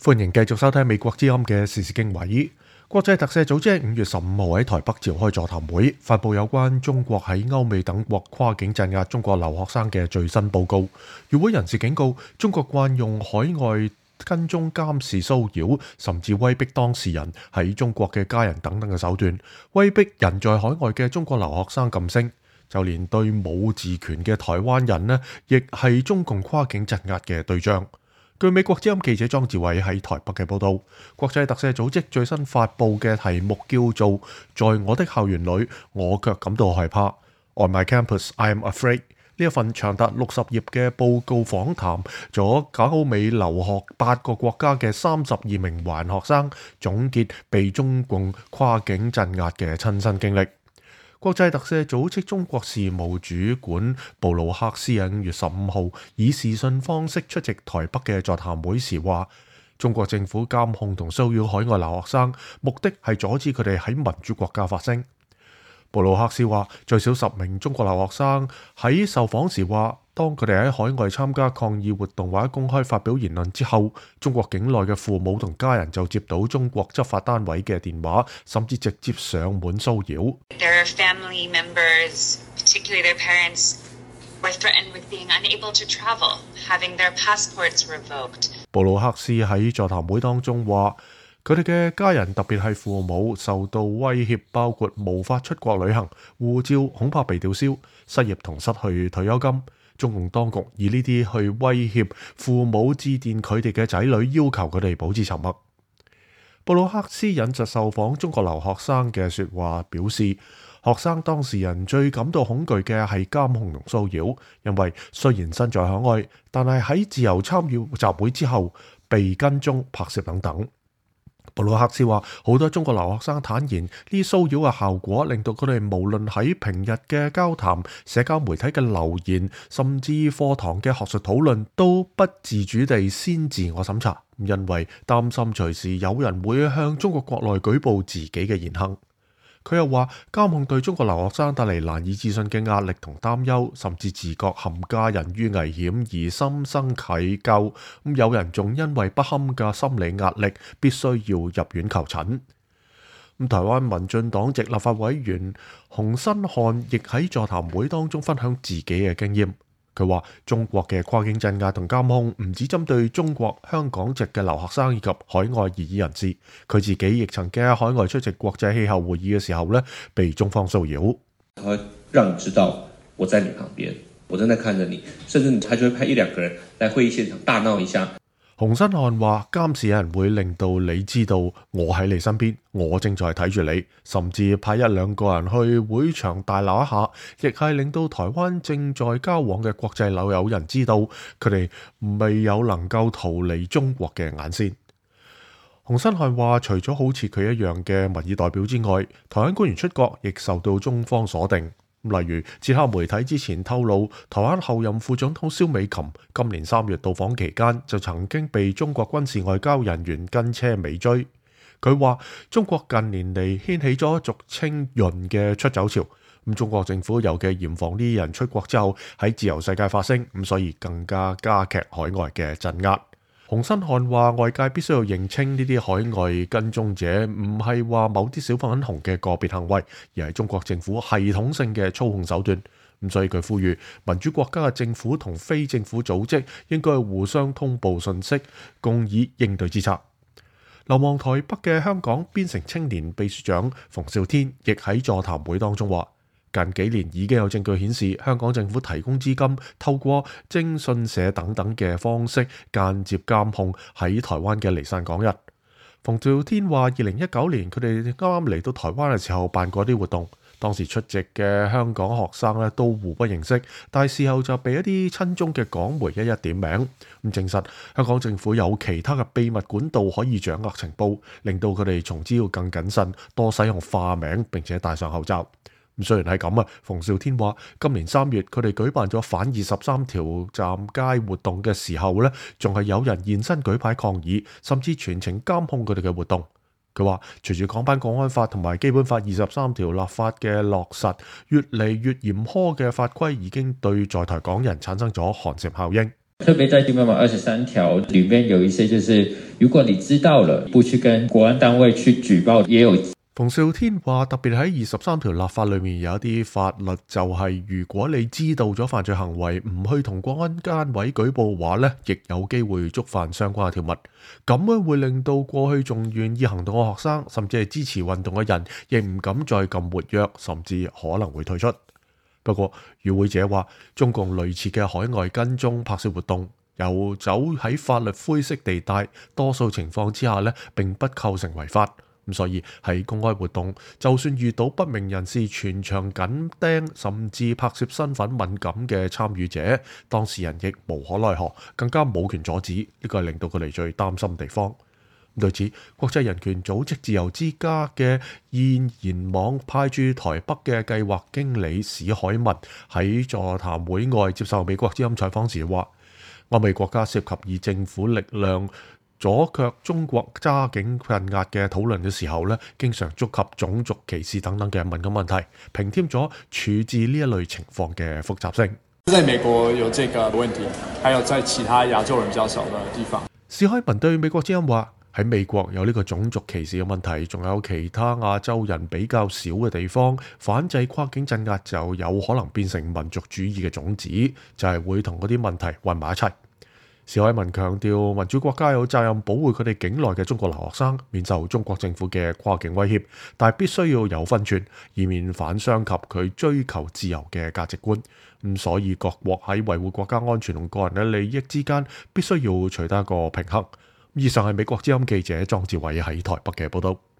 歡迎繼續收聽美國之音嘅時事經緯。國際特赦組織5月15號喺台北召開座談會，發佈有關中國喺歐美等國跨境鎮壓中國留學生嘅最新報告。與會人士警告，中國慣用海外跟蹤監視騷擾，甚至威逼當事人喺中國嘅家人等等嘅手段，威逼人在海外嘅中國留學生噤聲。就連對冇治權嘅台灣人呢，亦係中共跨境鎮壓嘅對象。據美國之音記者莊志偉喺台北嘅報道，國際特赦組織最新發佈嘅題目叫做《在我的校園裏，我卻感到害怕》（On My Campus, I Am Afraid）。呢一份長達60頁嘅報告訪談咗歐美留學8個國家嘅32名華人學生，總結被中共跨境鎮壓嘅親身經歷。國際特赦組織中國事務主管布魯克斯喺5月15號以視訊方式出席台北嘅座談會時話，中國政府監控同騷擾海外留學生，目的係阻止佢哋喺民主國家發聲。布魯克斯話，最少10名中國留學生喺受訪時話，當佢哋喺海外參加抗議活動或者公開發表言論之後，中國境內嘅父母同家人就接到中國執法單位嘅電話，甚至直接上門騷擾。 Their family members, particularly their parents, were threatened with being unable to travel, having their passports revoked. 布魯克斯喺座談會當中話，佢哋嘅家人，特別係父母，受到威脅，包括無法出國旅行、護照恐怕被吊銷、失業同失去退休金。中共當局以呢啲去威脅父母致電佢哋嘅仔女，要求佢哋保持沉默。布魯克斯引述受訪中國留學生嘅說話表示，學生當事人最感到恐懼嘅係監控同騷擾，因為雖然身在海外，但係喺自由參與集會之後被跟蹤、拍攝等等。布魯克斯話，好多中國留學生坦言，呢啲騷擾嘅效果令到佢哋無論喺平日嘅交談、社交媒體嘅留言，甚至課堂嘅學術討論，都不自主地先自我審查，因為擔心隨時有人會向中國國內舉報自己嘅言行。佢又話，監控對中國留學生帶嚟難以置信嘅壓力同擔憂，甚至自覺陷家人於危險而心生愧疚。有人仲因為不堪嘅心理壓力，必須要入院求診。台灣民進黨籍立法委員洪申翰亦喺座談會當中分享自己嘅經驗。佢話，中國嘅跨境鎮壓同監控唔只針對中國香港籍嘅留學生以及海外異議人士，佢自己亦曾經喺海外出席國際氣候會議嘅時候被中方騷擾。 他會讓你知道我在你旁邊，我正在看着你，甚至他就會派1-2個人來會議現場大鬧一下。 洪申翰話，監視有人會令到你知道我喺你身邊，我正在睇住你，甚至派1-2個人去會場大鬧一下，亦係令到台灣正在交往嘅國際友友人知道佢哋未有能夠逃離中國嘅眼線。洪申翰話，除咗好似佢一樣嘅民意代表之外，台灣官員出國亦受到中方鎖定。例如，捷克媒體之前透露，台灣後任副總統蕭美琴今年3月到訪期間，就曾經被中國軍事外交人員跟車尾追。佢話，中國近年嚟掀起咗俗稱潤嘅出走潮，中國政府尤其嚴防呢啲人出國之後喺自由世界發聲，所以更加加劇海外嘅鎮壓。洪申翰話，外界必須要認清呢啲海外跟蹤者唔係話某啲小粉紅嘅個別行為，而係中國政府系統性嘅操控手段。所以佢呼籲民主國家嘅政府同非政府組織應該互相通報信息，共以應對之策。流亡台北嘅香港邊城青年秘書長馮兆天亦喺座談會當中話，近幾年已經有證據顯示，香港政府提供資金，透過徵信社等等嘅方式間接監控喺台灣嘅離散港人。馮兆天話，2019年佢哋啱啱嚟到台灣嘅時候辦過啲活動，當時出席嘅香港學生都互不認識，但係事後就被一啲親中嘅港媒一一點名，證實香港政府有其他嘅秘密管道可以掌握情報，令到佢哋從此要更謹慎，多使用化名並且戴上口罩。雖然係咁馮兆天話，今年3月佢哋舉辦咗反23條站街活動嘅時候仲係有人現身舉牌抗議，甚至全程監控佢哋嘅活動。佢話，隨住港版國安法同埋基本法23條立法嘅落實，越嚟越嚴苛嘅法規已經對在台港人產生咗寒蟬效應。 特別在《基本法》23條裡面有一些，就是如果你知道了，不去跟國安單位去舉報，也有。 馮兆天話，特別喺23條立法裏面有一啲法律就係如果你知道咗犯罪行為，唔去同國安單位舉報嘅話呢，亦有機會觸犯相關嘅條文。咁樣會令到過去仲願意行動嘅學生，甚至係支持運動嘅人，亦唔敢再咁活躍，甚至可能會退出。不過，與會者話，中共類似嘅海外跟蹤拍攝活動，遊走喺法律灰色地帶，多數情況之下呢並不構成違法。咁所以喺公開活動，就算遇到不明人士全場緊盯，甚至拍攝身份敏感嘅參與者，當事人亦無可奈何，更加冇權阻止。呢個係令到佢哋最擔心嘅地方。對此，國際人權組織自由之家嘅現言網派駐台北嘅計劃經理史海文喺座談會外接受美國之音採訪時話，歐美國家涉及以政府力量阻卻中國揸緊鎮壓嘅討論嘅時候呢，經常觸及種族歧視等等嘅敏感問題，平添咗處置呢一類情況嘅複雜性。 在美國有這個問題，還有在其他亞洲人比較少的地方。 史海文對美國之音話，喺美國有呢個種族歧視嘅問題，仲有其他亞洲人比較少嘅地方，反制跨境鎮壓就有可能變成民族主義嘅種子，就係會同嗰啲問題混埋一齊。史海文強調，民主國家有責任保護佢哋境內嘅中國留學生免受中國政府嘅跨境威脅，但係必須要有分寸，以免反傷及佢追求自由嘅價值觀。所以各國喺維護國家安全同個人嘅利益之間，必須要取得一個平衡。以上係美國之音記者莊志偉喺台北嘅報道。